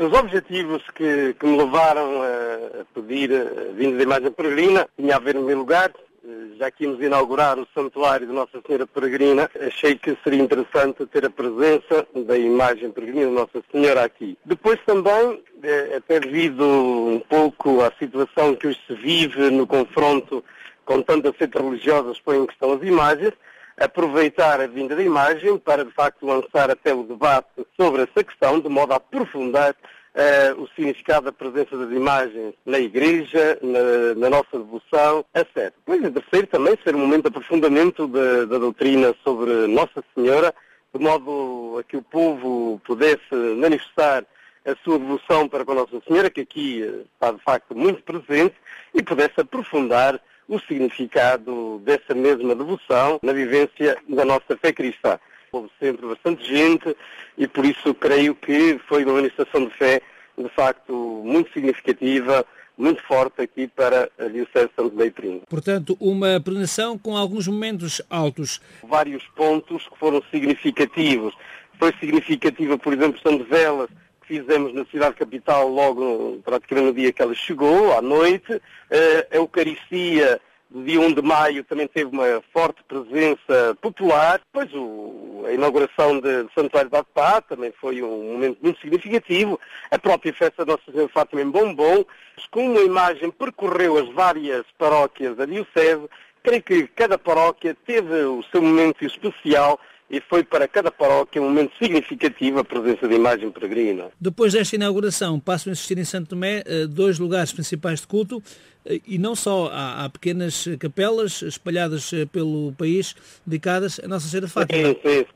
Os objetivos que me levaram a pedir a vinda da imagem peregrina tinha a ver, em primeiro lugar, já que íamos inaugurar o santuário de Nossa Senhora Peregrina, achei que seria interessante ter a presença da imagem peregrina de Nossa Senhora aqui. Depois também, até devido um pouco à situação que hoje se vive no confronto com tantas seitas religiosas que põem em questão as imagens, aproveitar a vinda da imagem para, de facto, lançar até o debate sobre essa questão, de modo a aprofundar o significado da presença das imagens na Igreja, na nossa devoção, etc. Depois, em terceiro, também ser um momento de aprofundamento da doutrina sobre Nossa Senhora, de modo a que o povo pudesse manifestar a sua devoção para com Nossa Senhora, que aqui está, de facto, muito presente, e pudesse aprofundar o significado dessa mesma devoção na vivência da nossa fé cristã. Houve sempre bastante gente e por isso creio que foi uma manifestação de fé de facto muito significativa, muito forte aqui para a Diocese de São Tomé e Príncipe. Portanto, uma peregrinação com alguns momentos altos. Vários pontos que foram significativos. Foi significativa, por exemplo, São de Velas, que fizemos na cidade capital logo praticamente no dia que ela chegou, à noite. A Eucaristia do dia 1 de maio também teve uma forte presença popular. Depois a inauguração do Santuário de Atpá também foi um momento muito significativo. A própria festa da Nossa Senhora de Fátima em Bombom, com uma imagem percorreu as várias paróquias da Diocese. Creio que cada paróquia teve o seu momento especial e foi para cada paróquia um momento significativo a presença da imagem peregrina. Depois desta inauguração, passam a existir em Santo Tomé 2 lugares principais de culto, e não só, há pequenas capelas espalhadas pelo país dedicadas a Nossa Senhora de Fátima.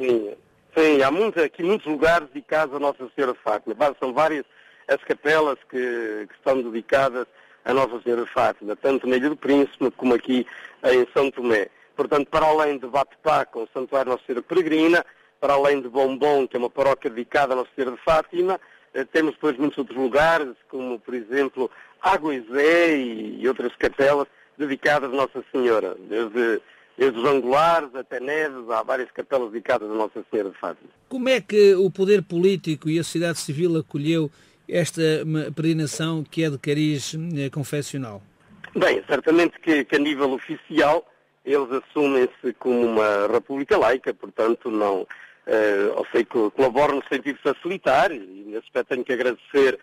Sim, há aqui muitos lugares dedicados a Nossa Senhora de Fátima. São várias as capelas que estão dedicadas a Nossa Senhora de Fátima, tanto na Ilha do Príncipe como aqui em São Tomé. Portanto, para além de Batpá, com o Santuário Nossa Senhora Peregrina, para além de Bombom, que é uma paróquia dedicada a Nossa Senhora de Fátima, temos depois muitos outros lugares, como, por exemplo, Agoizé e outras capelas dedicadas a Nossa Senhora. Desde os Angulares até Neves, há várias capelas dedicadas a Nossa Senhora de Fátima. Como é que o poder político e a sociedade civil acolheu esta peregrinação que é de cariz confessional? Bem, certamente que a nível oficial eles assumem-se como uma república laica, portanto não, ou seja, colaboram no sentido de facilitar, e nesse aspecto tenho que agradecer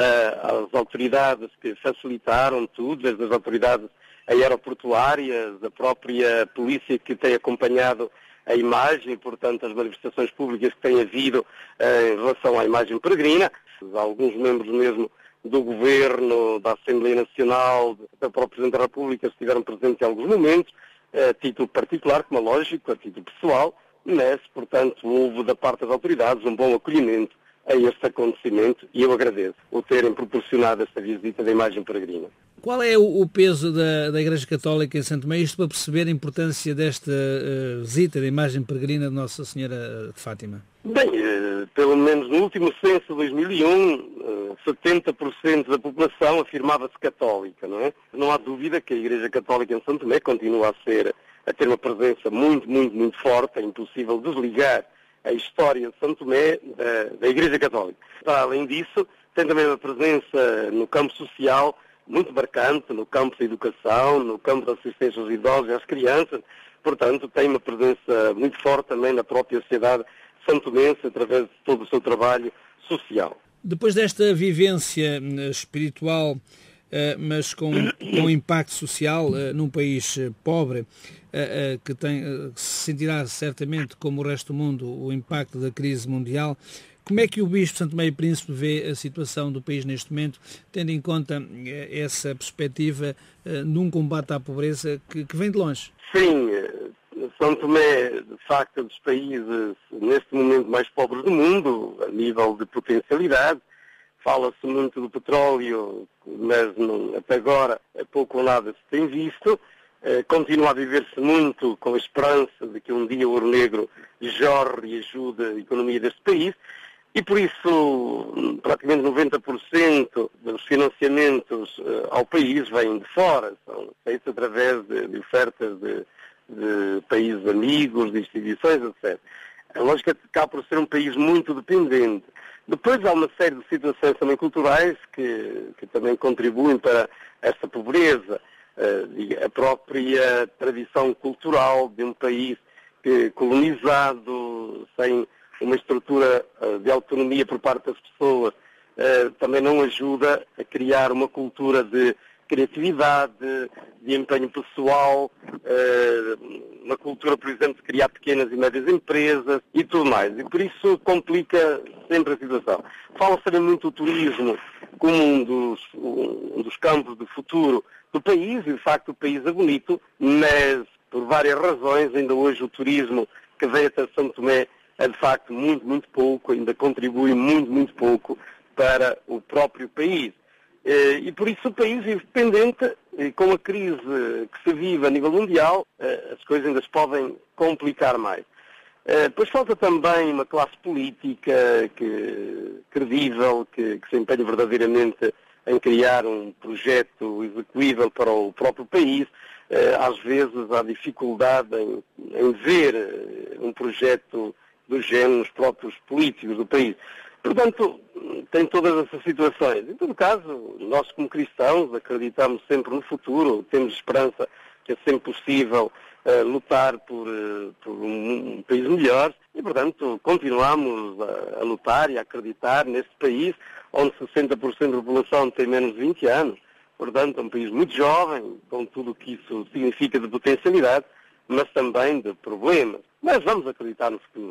às autoridades que facilitaram tudo, desde as autoridades aeroportuárias, a própria polícia que tem acompanhado a imagem, e, portanto, as manifestações públicas que têm havido em relação à imagem peregrina. Alguns membros mesmo do Governo, da Assembleia Nacional, até o próprio Presidente da República estiveram presentes em alguns momentos, a título particular, como é lógico, a título pessoal, mas, portanto, houve da parte das autoridades um bom acolhimento a este acontecimento e eu agradeço o terem proporcionado esta visita da imagem peregrina. Qual é o peso da Igreja Católica em Santo Tomé? Isto para perceber a importância desta visita da imagem peregrina de Nossa Senhora de Fátima. Bem, pelo menos no último censo de 2001, 70% da população afirmava-se católica, não é? Não há dúvida que a Igreja Católica em Santo Tomé continua a ter uma presença muito, muito, muito forte. É impossível desligar a história de Santo Tomé da Igreja Católica. Além disso, tem também uma presença no campo social muito marcante, no campo da educação, no campo da assistência aos idosos e às crianças. Portanto, tem uma presença muito forte também na própria sociedade santomense, através de todo o seu trabalho social. Depois desta vivência espiritual, mas com impacto social num país pobre, que se sentirá certamente, como o resto do mundo, o impacto da crise mundial, como é que o Bispo de São Tomé e Príncipe vê a situação do país neste momento, tendo em conta essa perspectiva num combate à pobreza que vem de longe? Sim, São Tomé, de facto, é um dos países, neste momento, mais pobres do mundo, a nível de potencialidade. Fala-se muito do petróleo, mas até agora pouco ou nada se tem visto. Continua a viver-se muito com a esperança de que um dia o ouro negro jorre e ajude a economia deste país. E por isso, praticamente 90% dos financiamentos ao país vêm de fora, são feitos através de ofertas de países amigos, de instituições, etc. A lógica acaba por ser um país muito dependente. Depois há uma série de situações também culturais que também contribuem para esta pobreza. A própria tradição cultural de um país colonizado, sem uma estrutura de autonomia por parte das pessoas, também não ajuda a criar uma cultura de criatividade, de empenho pessoal, uma cultura, por exemplo, de criar pequenas e médias empresas e tudo mais. E por isso complica sempre a situação. Fala-se também muito o turismo como um dos campos de futuro do país, e de facto o país é bonito, mas por várias razões, ainda hoje o turismo que vem até São Tomé é de facto muito, muito pouco, ainda contribui muito, muito pouco para o próprio país. E por isso o país é dependente, e com a crise que se vive a nível mundial, as coisas ainda se podem complicar mais. Depois falta também uma classe política credível, que se empenha verdadeiramente em criar um projeto execuível para o próprio país. Às vezes há dificuldade em ver um projeto do género nos próprios políticos do país. Portanto, tem todas essas situações. Em todo caso, nós como cristãos acreditamos sempre no futuro, temos esperança que é sempre possível lutar por um país melhor e, portanto, continuamos a lutar e a acreditar neste país onde 60% da população tem menos de 20 anos. Portanto, é um país muito jovem, com tudo o que isso significa de potencialidade, mas também de problemas. Mas vamos acreditar no futuro.